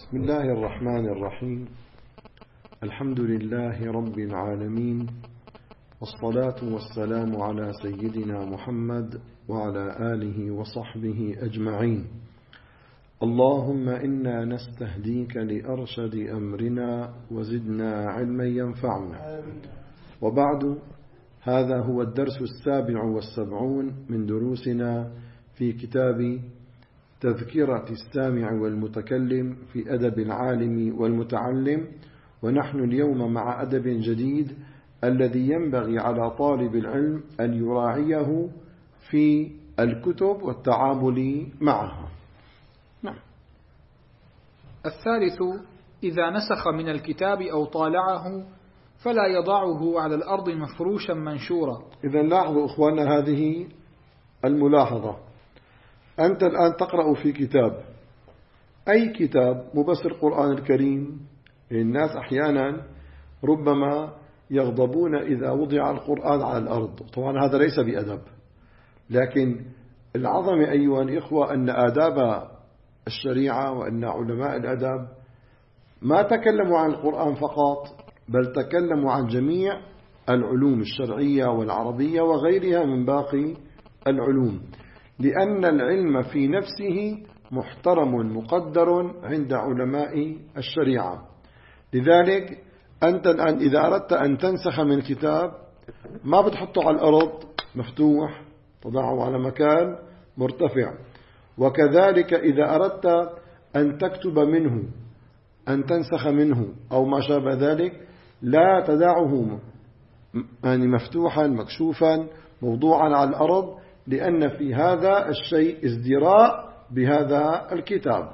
بسم الله الرحمن الرحيم. الحمد لله رب العالمين، والصلاة والسلام على سيدنا محمد وعلى آله وصحبه أجمعين. اللهم إنا نستهديك لأرشد أمرنا وزدنا علما ينفعنا. وبعد، هذا هو الدرس 77 من دروسنا في كتاب تذكرة السامع والمتكلم في أدب العالم والمتعلم، ونحن اليوم مع أدب جديد الذي ينبغي على طالب العلم أن يراعيه في الكتب والتعامل معها. نعم. الثالث: إذا نسخ من الكتاب أو طالعه فلا يضعه على الأرض مفروشا منشورا. إذا لاحظوا إخواننا هذه الملاحظة. أنت الآن تقرأ في كتاب، أي كتاب، مو بس القرآن الكريم. الناس أحيانا ربما يغضبون إذا وضع القرآن على الأرض، طبعا هذا ليس بأدب، لكن العظمة أيها الإخوة أن آداب الشريعة وأن علماء الأدب ما تكلموا عن القرآن فقط، بل تكلموا عن جميع العلوم الشرعية والعربية وغيرها من باقي العلوم، لأن العلم في نفسه محترم مقدر عند علماء الشريعة. لذلك أنت الآن إذا أردت أن تنسخ من كتاب ما بتحطه على الأرض مفتوح، تضعه على مكان مرتفع. وكذلك إذا أردت أن تكتب منه، أن تنسخ منه أو ما شابه ذلك، لا تدعه يعني مفتوحا مكشوفا موضوعا على الأرض، لأن في هذا الشيء ازدراء بهذا الكتاب.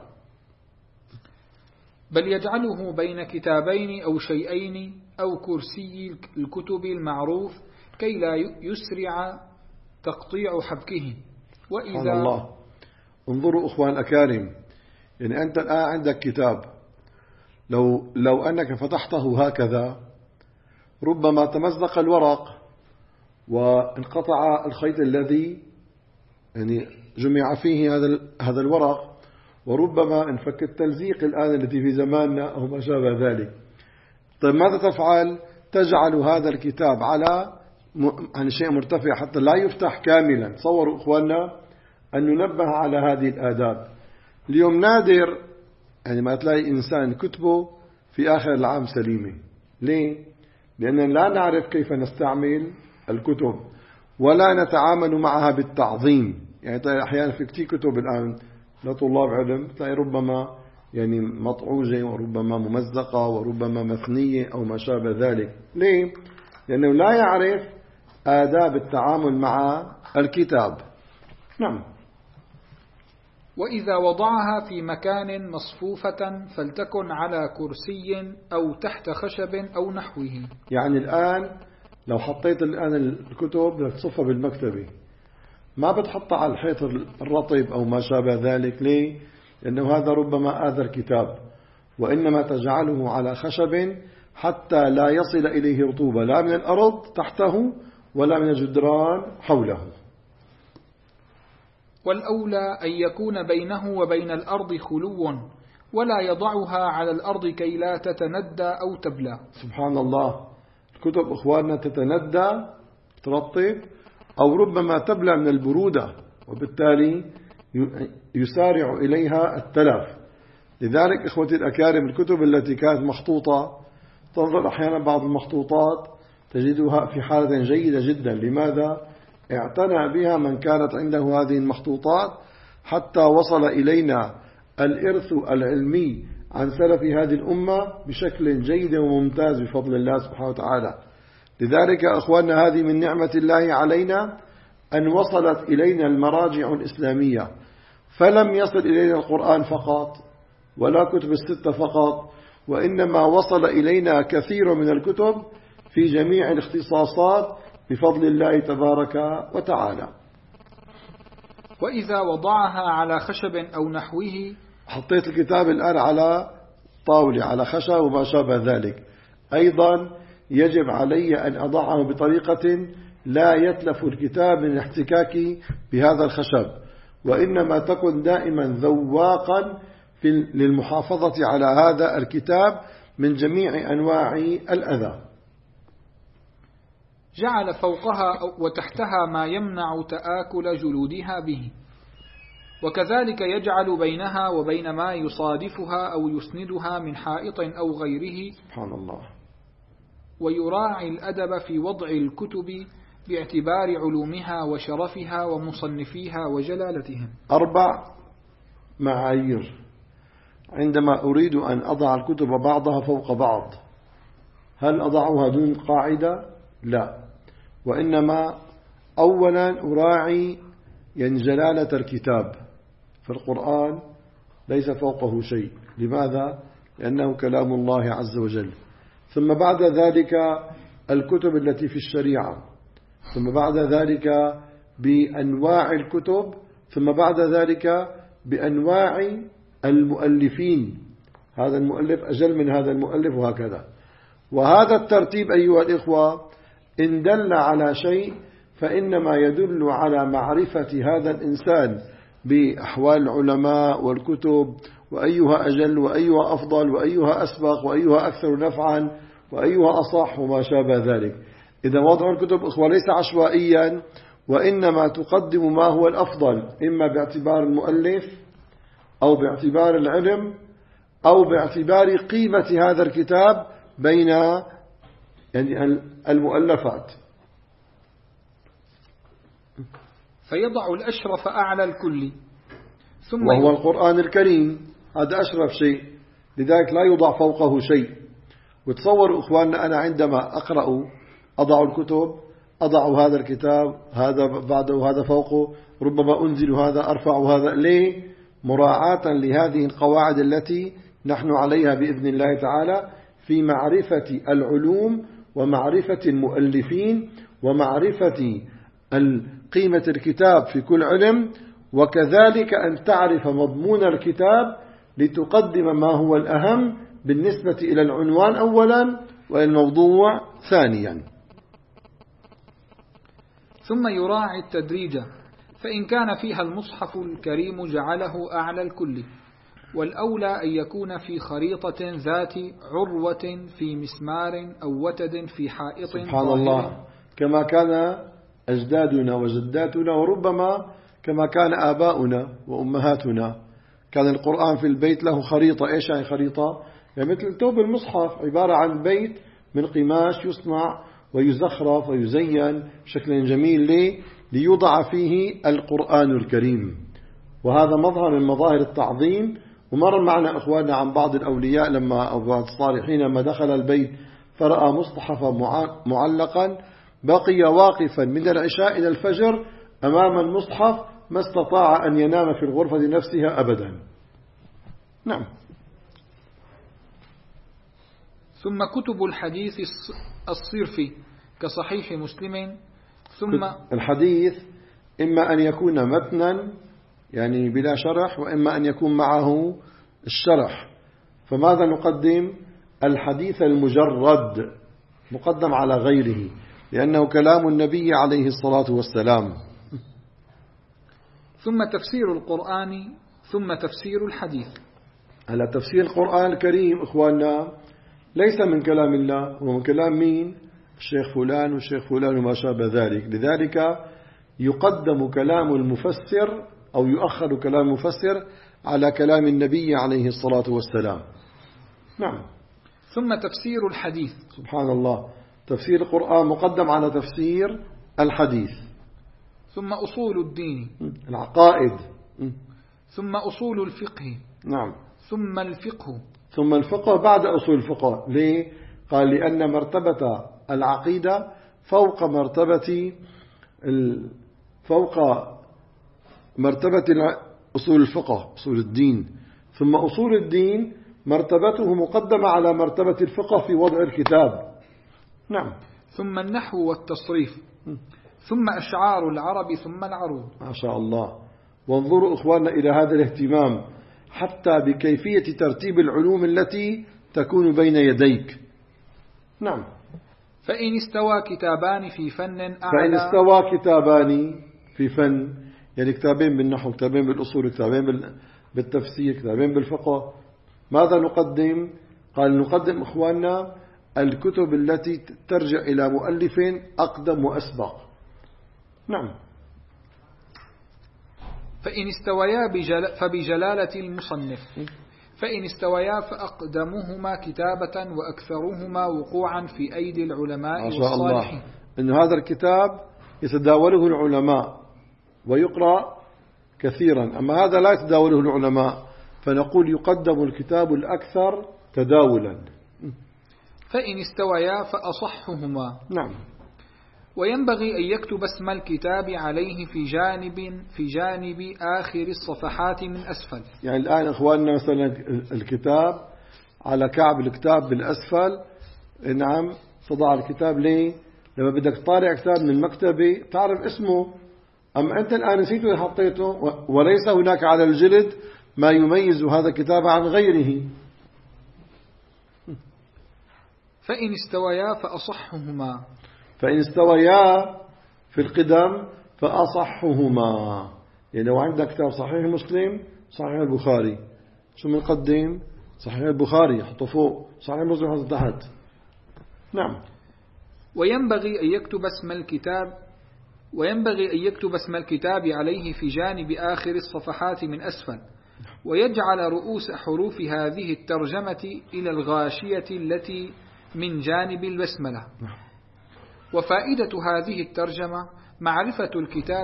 بل يجعله بين كتابين أو شيئين أو كرسي الكتب المعروف كي لا يسرع تقطيع حبكه. وإذا الله، انظروا أخوان أكارم، يعني أنت الآن عندك كتاب، لو أنك فتحته هكذا ربما تمزق الورق وانقطع الخيط الذي يعني جمع فيه هذا الورق، وربما انفك التلزيق الآن الذي في زماننا أو ما شابه ذلك. طيب ماذا تفعل؟ تجعل هذا الكتاب على شيء مرتفع حتى لا يفتح كاملا. تصوروا إخواننا أن ننبه على هذه الآداب. اليوم نادر يعني ما تلاقي إنسان كتبه في آخر العام سليمة. ليه؟ لأننا لا نعرف كيف نستعمل الكتب ولا نتعامل معها بالتعظيم. يعني تلاقي أحيانا في كتير كتب الآن لطلاب علم تلاقي ربما يعني مطعوجة وربما ممزقة وربما مثنية أو ما شابه ذلك. ليه؟ لأنه لا يعرف آداب التعامل مع الكتاب. نعم. وإذا وضعها في مكان مصفوفة فلتكن على كرسي أو تحت خشب أو نحوه. يعني الآن لو حطيت الآن الكتب بدك تصفها بالمكتبة، ما بتحطها على الحيط الرطب أو ما شابه ذلك. ليه؟ لأنه هذا ربما آذى الكتاب، وإنما تجعله على خشب حتى لا يصل إليه رطوبة لا من الأرض تحته ولا من الجدران حوله. والأولى أن يكون بينه وبين الأرض خلو، ولا يضعها على الأرض كي لا تتندى أو تبلى. سبحان الله، الكتب إخواننا تتندى ترطب أو ربما تبلى من البرودة، وبالتالي يسارع إليها التلف. لذلك إخوتي الأكارم، الكتب التي كانت مخطوطة تنظر أحيانا بعض المخطوطات تجدها في حالة جيدة جدا. لماذا؟ اعتنى بها من كانت عنده هذه المخطوطات حتى وصل إلينا الإرث العلمي عن سلف هذه الأمة بشكل جيد وممتاز بفضل الله سبحانه وتعالى. لذلك أخواننا هذه من نعمة الله علينا أن وصلت إلينا المراجع الإسلامية، فلم يصل إلينا القرآن فقط ولا كتب الستة فقط، وإنما وصل إلينا كثير من الكتب في جميع الاختصاصات بفضل الله تبارك وتعالى. وإذا وضعها على خشب أو نحوه، حطيت الكتاب الآن على طاولة على خشب وما شابه ذلك، أيضا يجب علي أن أضعه بطريقة لا يتلف الكتاب من الاحتكاك بهذا الخشب، وإنما تكن دائما ذواقا للمحافظة على هذا الكتاب من جميع أنواع الأذى. جعل فوقها وتحتها ما يمنع تآكل جلودها به، وكذلك يجعل بينها وبين ما يصادفها أو يسندها من حائط أو غيره. سبحان الله. ويراعي الأدب في وضع الكتب باعتبار علومها وشرفها ومصنفيها وجلالتهم. 4 معايير عندما أريد أن أضع الكتب بعضها فوق بعض. هل أضعها دون قاعدة؟ لا، وإنما أولا أراعي جلالة الكتاب. في القرآن ليس فوقه شيء. لماذا؟ لأنه كلام الله عز وجل. ثم بعد ذلك الكتب التي في الشريعة، ثم بعد ذلك بأنواع الكتب، ثم بعد ذلك بأنواع المؤلفين. هذا المؤلف أجل من هذا المؤلف وهكذا. وهذا الترتيب أيها الإخوة إن دل على شيء فإنما يدل على معرفة هذا الإنسان بأحوال العلماء والكتب، وأيها أجل وأيها أفضل وأيها أسبق وأيها أكثر نفعا وأيها أصح وما شابه ذلك. إذا وضع الكتب إخوة ليس عشوائيا، وإنما تقدم ما هو الأفضل، إما باعتبار المؤلف أو باعتبار العلم أو باعتبار قيمة هذا الكتاب بين المؤلفات. فيضع الأشرف أعلى الكل، ثم وهو القرآن الكريم، هذا أشرف شيء، لذلك لا يوضع فوقه شيء. وتصوروا إخواننا أنا عندما أقرأ أضع الكتب، أضع هذا الكتاب، هذا بعده، هذا فوقه، ربما أنزل هذا، أرفع هذا. ليه؟ مراعاة لهذه القواعد التي نحن عليها بإذن الله تعالى في معرفة العلوم ومعرفة المؤلفين ومعرفة قيمة الكتاب في كل علم، وكذلك أن تعرف مضمون الكتاب لتقدم ما هو الأهم بالنسبة إلى العنوان أولا والموضوع ثانيا. ثم يراعي التدريج، فإن كان فيها المصحف الكريم جعله أعلى الكل، والأولى أن يكون في خريطة ذات عروة في مسمار أو وتد في حائط. سبحان الله، كما كان أجدادنا وجداتنا، وربما كما كان آباؤنا وأمهاتنا. كان القرآن في البيت له خريطة. إيش يعني خريطة؟ يعني مثل توب المصحف، عبارة عن بيت من قماش يصنع ويزخرف ويزين بشكل جميل. ليه؟ ليوضع فيه القرآن الكريم. وهذا مظهر من مظاهر التعظيم. ومر معنا أخواننا عن بعض الأولياء أو بعض الصالحين لما دخل البيت فرأى مصحفا معلقا، بقي واقفا من العشاء إلى الفجر أمام المصحف، ما استطاع أن ينام في الغرفة نفسها أبدا. نعم. ثم كتب الحديث الصرفي كصحيح مسلم. ثم الحديث إما أن يكون متنا يعني بلا شرح، وإما أن يكون معه الشرح. فماذا نقدم؟ الحديث المجرد مقدم على غيره، لأنه كلام النبي عليه الصلاة والسلام. ثم تفسير القرآن، ثم تفسير الحديث. على تفسير القرآن الكريم إخواننا ليس من كلام الله، هو من كلام مين؟ الشيخ فلان والشيخ فلان وما شابه ذلك. لذلك يقدم كلام المفسر أو يؤخر كلام المفسر على كلام النبي عليه الصلاة والسلام. نعم. ثم تفسير الحديث. سبحان الله، تفسير القرآن مقدم على تفسير الحديث. ثم أصول الدين، العقائد. ثم أصول الفقه. نعم. ثم الفقه. ثم الفقه بعد أصول الفقه. ليه؟ قال لأن مرتبة العقيدة فوق مرتبة أصول الفقه، أصول الدين. ثم أصول الدين مرتبته مقدمة على مرتبة الفقه في وضع الكتاب. نعم. ثم النحو والتصريف، ثم أشعار العرب، ثم العروض. ما شاء الله. وانظروا إخواننا إلى هذا الاهتمام حتى بكيفية ترتيب العلوم التي تكون بين يديك. نعم. فإن استوى كتابان في فن أعلى، فإن استوى كتابان في فن، يعني كتابين بالنحو، كتابين بالأصول، كتابين بالتفسير، كتابين بالفقه. ماذا نقدم؟ قال نقدم إخواننا الكتب التي ترجع إلى مؤلف أقدم وأسبق. نعم. فإن استويا فبجلالة المصنف، فإن استويا فأقدمهما كتابة وأكثرهما وقوعا في أيدي العلماء ما شاء والصالحين. الله إن هذا الكتاب يتداوله العلماء ويقرأ كثيرا، أما هذا لا يتداوله العلماء، فنقول يقدم الكتاب الأكثر تداولا. فإن استويا فأصحهما. نعم. وينبغي أن يكتب اسم الكتاب عليه في جانب آخر الصفحات من أسفل. يعني الآن إخواننا مثلا الكتاب على كعب الكتاب بالأسفل، نعم، تضع الكتاب ليه؟ لما بدك تطالع كتاب من المكتبة تعرف اسمه. أما أنت الآن نسيته حطيته، وليس هناك على الجلد ما يميز هذا الكتاب عن غيره. فإن استويا فأصحهما. فإن استويا في القدم فأصحهما. يعني لو عندك كتاب صحيح مسلم صحيح البخاري، شو بنقدم؟ صحيح البخاري حطه فوق، صحيح مسلم حطه تحت. نعم. وينبغي أن يكتب اسم الكتاب عليه في جانب آخر الصفحات من أسفل، ويجعل رؤوس حروف هذه الترجمة إلى الغاشية التي من جانب البسملة. وفائدة هذه الترجمة معرفة الكتاب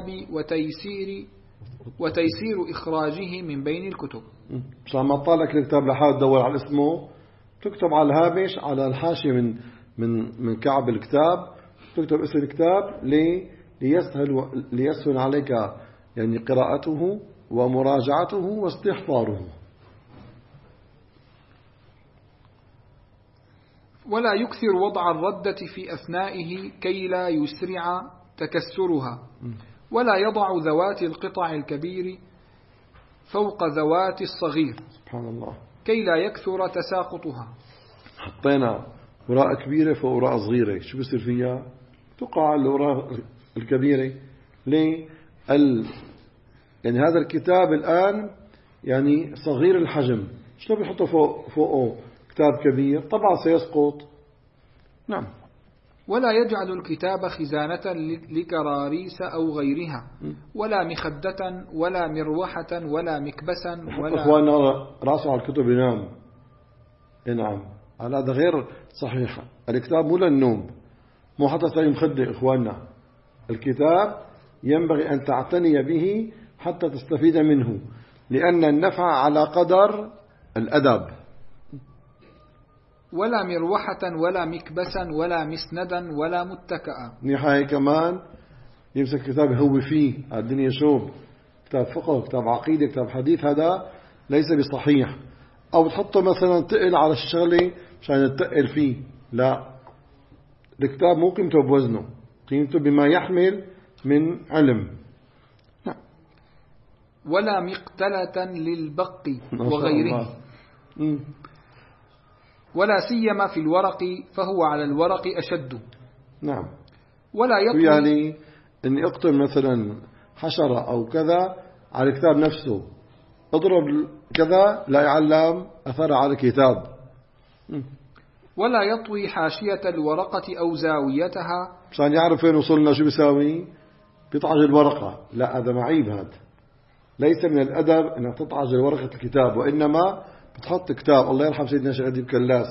وتيسير إخراجه من بين الكتب. مشان ما طالك الكتاب لحال تدور على اسمه، تكتب على الهامش على الحاشية من كعب الكتاب، تكتب اسم الكتاب ليسهل عليك يعني قراءته ومراجعته واستحضاره. ولا يكثر وضع الردة في أثنائه كي لا يسرع تكسرها، ولا يضع ذوات القطع الكبير فوق ذوات الصغير، سبحان الله، كي لا يكثر تساقطها. حطينا وراء كبيرة فوق وراء صغيرة، شو بصير فيها؟ تقع على الوراء الكبيرة. ليه؟ يعني هذا الكتاب الآن يعني صغير الحجم، شلون بيحطوا فوقه كتاب كبير؟ طبعا سيسقط. نعم. ولا يجعل الكتاب خزانة لكراريس أو غيرها، ولا مخدة ولا مروحة ولا مكبسا ولا. إخواننا راسه على الكتب ينام. نعم، هذا غير صحيح. الكتاب مو للنوم، مو حتى تسوي مخدة. إخواننا الكتاب ينبغي أن تعتني به حتى تستفيد منه، لأن النفع على قدر الأدب. ولا مروحة ولا مكبسا ولا مسندا ولا متكئا. نهاية كمان يمسك كتاب هو فيه الدنيا شوب، كتاب فقه، كتاب عقيدة، كتاب حديث، هذا ليس بصحيح. أو تحطه مثلا تقل على الشغلة عشان تقل فيه، لا، الكتاب مو قيمته بوزنه، قيمته بما يحمل من علم. ولا مقتلة للبق وغيره، ولا سيما في الورق فهو على الورق أشد. نعم. ولا يطوي، يعني أني أقتل مثلا حشرة أو كذا على الكتاب نفسه، اضرب كذا لا يعلم أثر على الكتاب. ولا يطوي حاشية الورقة أو زاويتها عشان يعرف فين وصلنا شو بيساوي، بيطعج الورقة. لا، هذا معيب، هذا ليس من الأدب أنك تطعج ورقة الكتاب، وإنما بتحط كتاب. الله يرحم سيدنا شيخ أديب كلاس،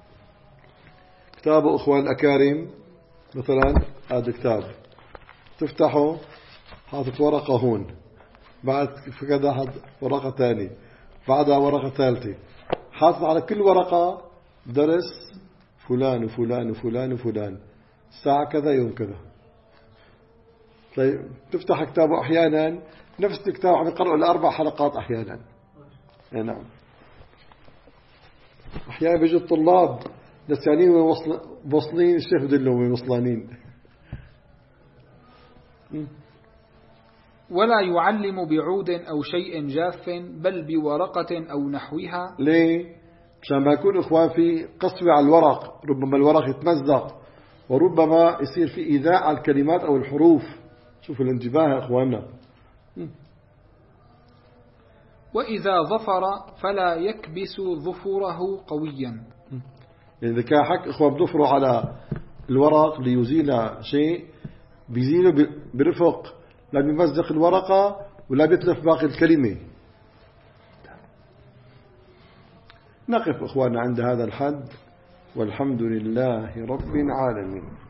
كتابه أخوان الأكارم مثلا، هذا كتاب تفتحه حاطط ورقة هون، بعد كذا حاط ورقة ثانية، بعدها ورقة ثالثة، حاطط على كل ورقة درس فلان وفلان وفلان وفلان، الساعة كذا يوم كذا. طيب تفتح كتابه أحيانا نفس الكتاب عم يقرأ ل4 حلقات أحيانا. نعم. أحيانا بيجوا الطلاب نسيانين ووصلين، الشيخ بدلهم وصلانين. ولا يعلم بعود أو شيء جاف بل بورقة أو نحوها. ليه؟ عشان ما يكون إخوان في قسوة على الورق، ربما الورق يتمزق، وربما يصير في إيذاء على الكلمات أو الحروف. شوفوا الانتباه يا إخواننا. وإذا ظفر فلا يكبس ظفره قويا. إذا كان حق إخوة بظفره على الورق ليزيل شيء بيزيله برفق، لا بيمزق الورقة ولا بيتلف باقي الكلمة. نقف إخواننا عند هذا الحد، والحمد لله رب العالمين.